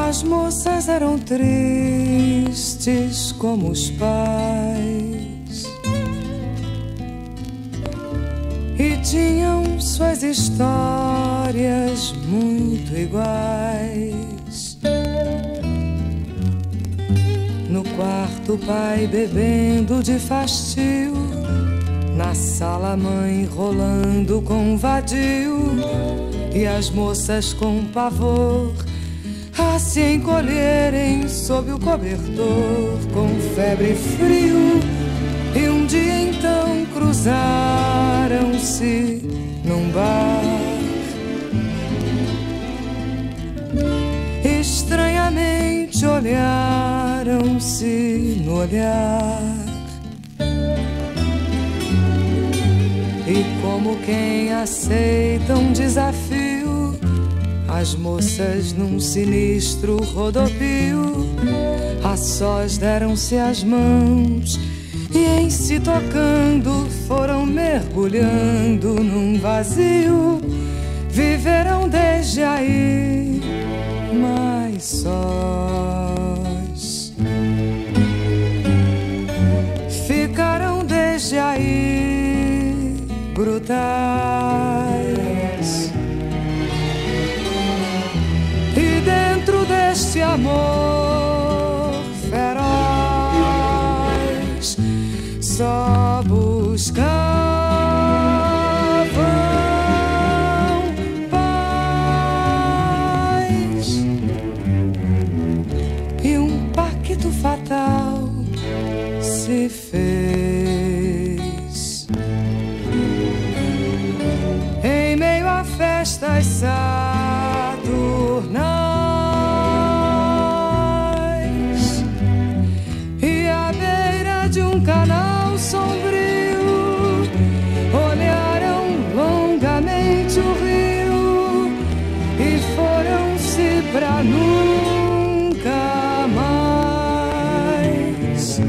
As moças eram tristes como os pais e tinham suas histórias muito iguais. No quarto, o pai bebendo de fastio, na sala, a mãe rolando com vadio, e as moças com pavor a se encolherem sob o cobertor, com febre e frio. E um dia então cruzaram-se num bar, estranhamente olharam-se no olhar, e como quem aceita um desafio, as moças num sinistro rodopio, a sós deram-se as mãos e em se tocando foram mergulhando num vazio. Viveram desde aí, mas sós. Ficaram desde aí, brutais. E dentro deste amor feroz só buscavam paz. E um pacto fatal se fez em meio a festas saturnais e à beira de um canal sombrio, olharam longamente o rio e foram-se pra nunca mais.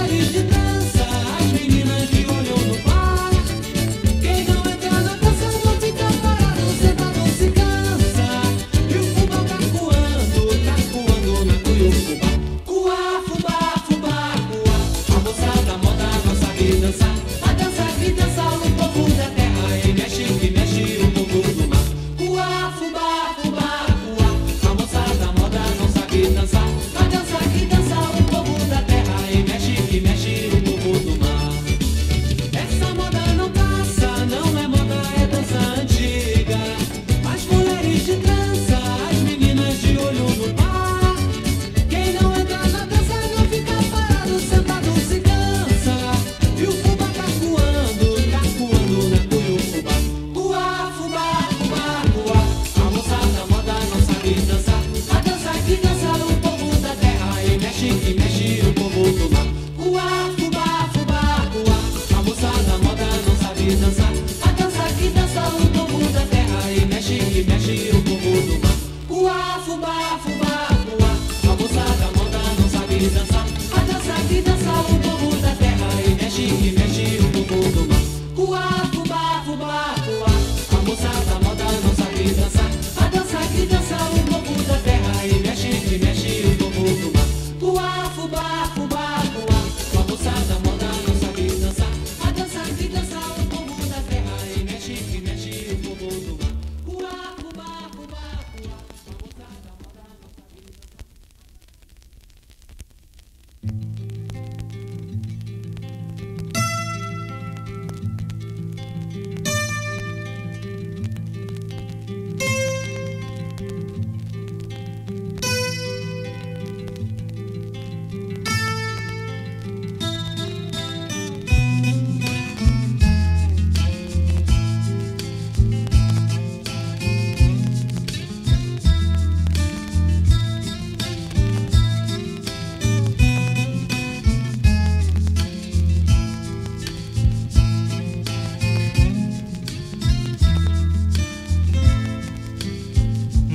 Dança no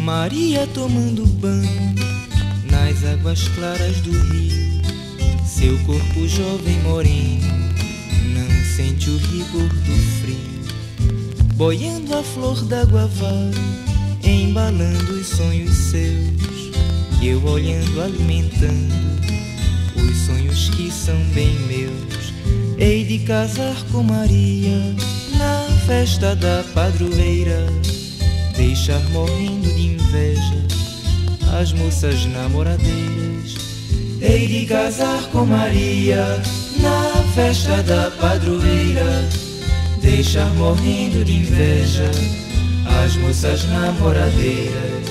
Maria tomando banho nas águas claras do rio. Seu corpo jovem moreno não sente o rigor do frio. Boiando a flor d'água vai, embalando os sonhos seus. E eu olhando, alimentando os sonhos que são bem meus. Hei de casar com Maria na festa da padroeira, deixar morrendo de inveja as moças namoradeiras. Hei de casar com Maria na festa da padroeira, deixar morrendo de inveja as moças namoradeiras.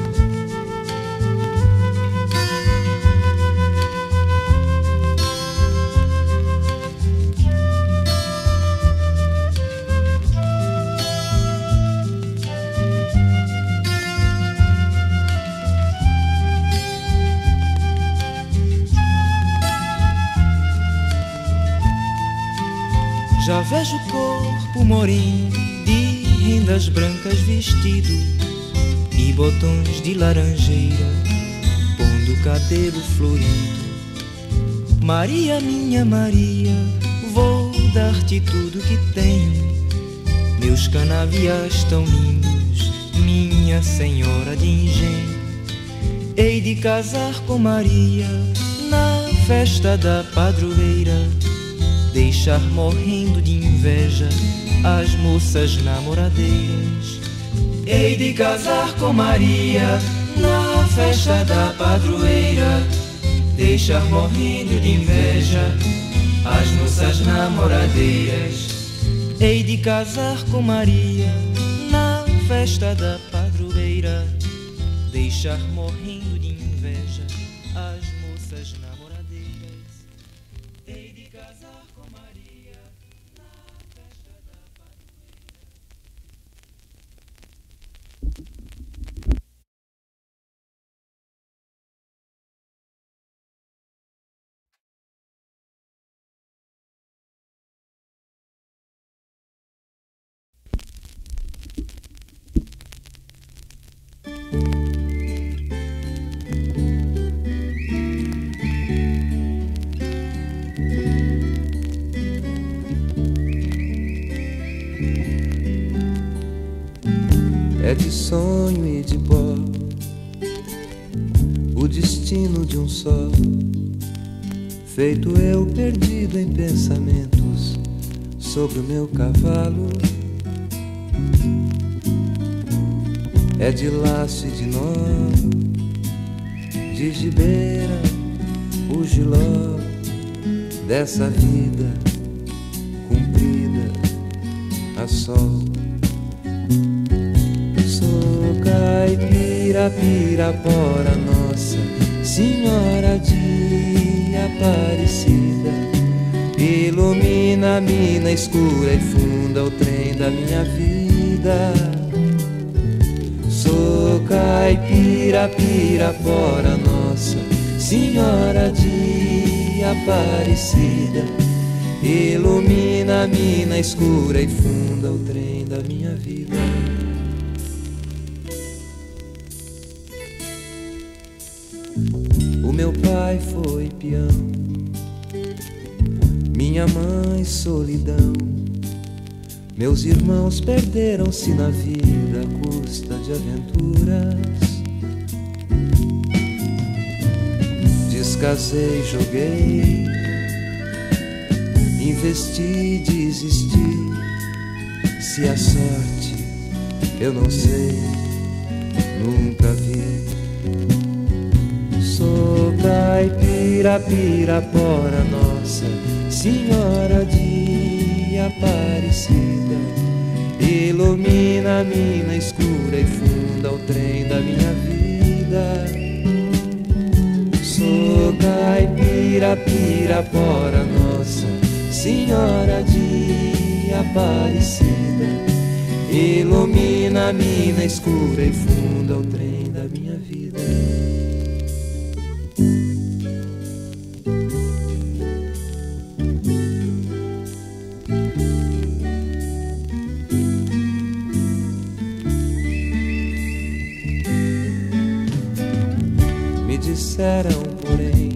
Já vejo o corpo moreno de rendas brancas vestido e botões de laranjeira, pondo o cabelo florido. Maria, minha Maria, vou dar-te tudo que tenho, meus canaviais tão lindos, minha senhora de engenho. Hei de casar com Maria na festa da padroeira, deixar morrendo de inveja as moças namoradeiras. Hei de casar com Maria na festa da padroeira, deixar morrendo de inveja as moças namoradeiras. Hei de casar com Maria na festa da padroeira, deixar morrendo de inveja as moças namoradeiras. Hei de casar com Maria na festa da padroeira. É de sonho e de pó o destino de um só, feito eu perdido em pensamentos sobre o meu cavalo. É de laço e de nó, de gibeira, o giló dessa vida cumprida a sol. Caipira, Pirapora, Nossa Senhora de Aparecida, ilumina a mina escura e funda o trem da minha vida. Sou caipira, Pirapora, Nossa Senhora de Aparecida, ilumina a mina escura e funda o trem da minha vida. O meu pai foi peão, minha mãe solidão, meus irmãos perderam-se na vida à custa de aventuras. Descasei, joguei, investi, desisti. Se a sorte eu não sei, nunca vi. Sou caipira, Pirapora, Nossa Senhora de Aparecida, ilumina a mina escura e funda o trem da minha vida. Sou caipira, Pirapora, Nossa Senhora de Aparecida, ilumina a mina escura e funda o trem da minha vida. disseram, porém,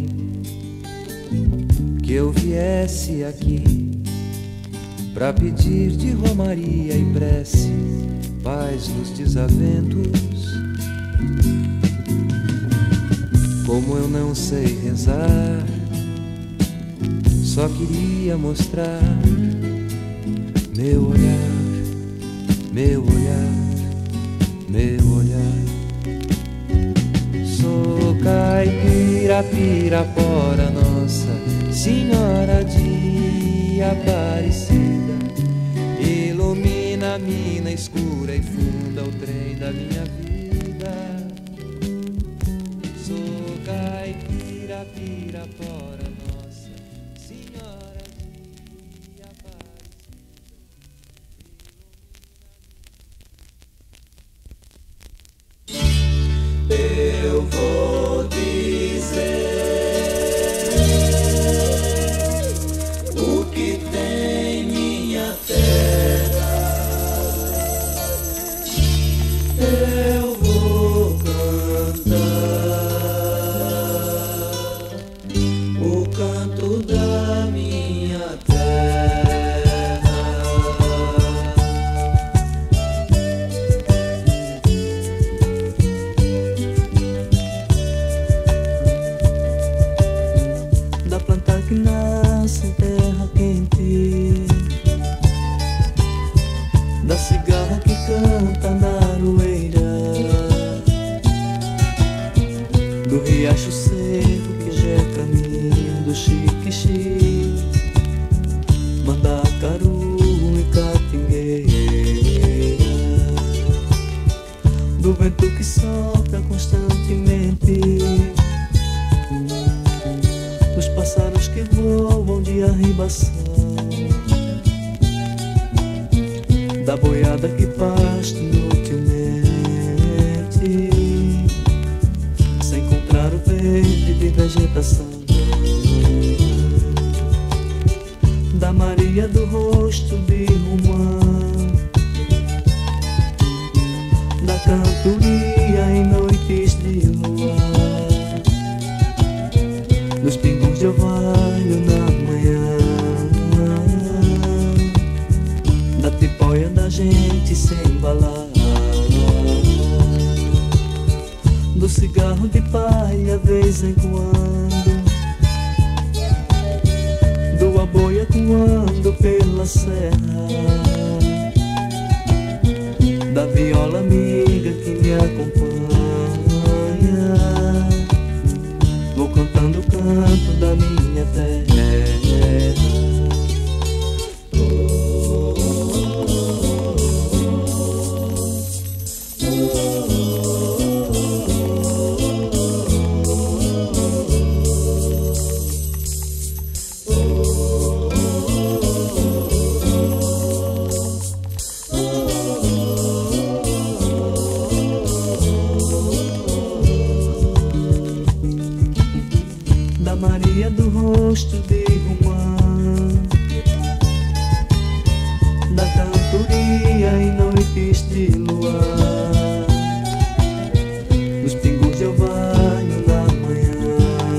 que eu viesse aqui pra pedir de romaria e prece paz nos desaventos. Como eu não sei rezar, só queria mostrar meu olhar, meu olhar, meu olhar. Sou caipira, pirapora, Nossa Senhora de Aparecida. Ilumina a mina escura e funda o trem da minha vida. Sou caipira, pirapora, Nossa Senhora de Aparecida. Eu vou dizer o que tem minha terra. Eu vou cantar o canto da minha terra. Da planta que nasce em terra quente, da cigarra que canta na aroeira, do riacho seco que já é caminho do xique-xique, mandacaru e catingueira, do vento que sopra constantemente, dos pássaros que voam de arribação, da boiada que pasta inutilmente, sem encontrar o verde de vegetação, da Maria do rosto de Romã, da cantoria em noites de luar, dos pingos de orvalho na manhã, da tipóia da gente sem embalar, do cigarro de palha vez em quando, do aboia coando pela serra, da viola amiga que me acompanha. Vou cantando o canto da minha terra. Da Maria do rosto de Romã, da cantoria em noites de luar, dos pingos de orvalho na manhã,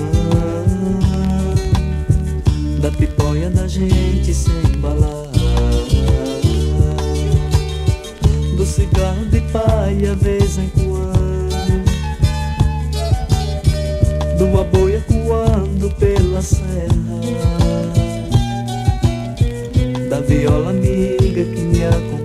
da tipóia da gente sem embalar, do cigarro de palha vez em quando, do aboia coando pela serra, da viola amiga que me acompanha.